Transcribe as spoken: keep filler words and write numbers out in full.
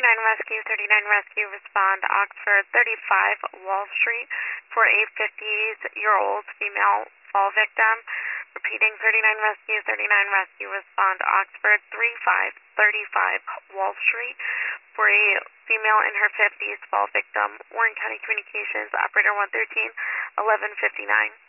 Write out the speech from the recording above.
thirty-nine Rescue, thirty-nine Rescue, respond Oxford thirty-five Wall Street for a fifty-year-old female fall victim. Repeating, thirty-nine Rescue, thirty-nine Rescue, respond Oxford thirty-five thirty-five Wall Street for a female in her fifties fall victim. Warren County Communications, operator one thirteen, eleven fifty-nine.